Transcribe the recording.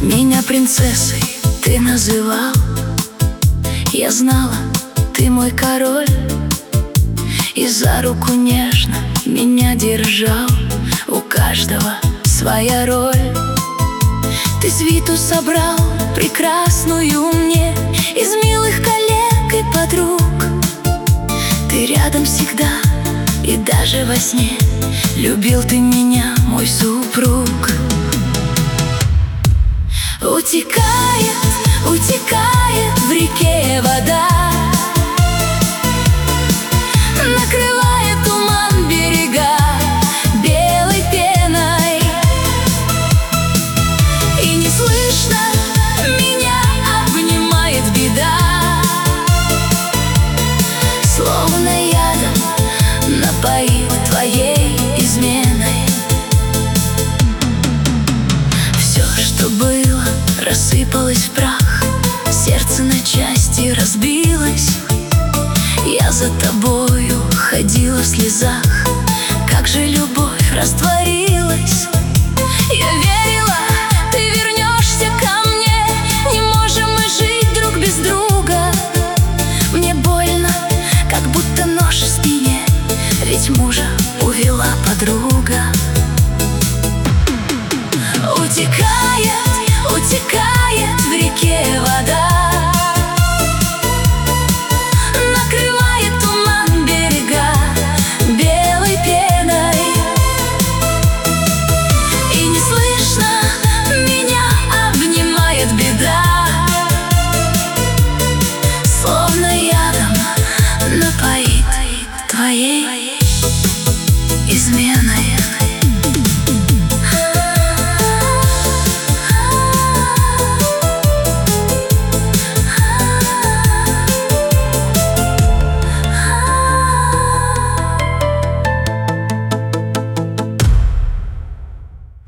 Меня принцессой ты называл. Я знала, ты мой король, и за руку нежно меня держал. У каждого своя роль. Ты свиту собрал прекрасную мне из милых коллег и подруг. Ты рядом всегда и даже во сне любил ты меня, мой супруг. Утекает, утекает в реке вода, накрывает туман берега белой пеной, и не слышно меня обнимает беда, словно ядом напоит твоей изменой. Все, что было, рассыпалось в прах, сердце на части разбилось. Я за тобою ходила в слезах, как же любовь растворилась. Я верила, ты вернешься ко мне, не можем мы жить друг без друга. Мне больно, как будто нож в спине, ведь мужа увела подруга. Утекает, утекает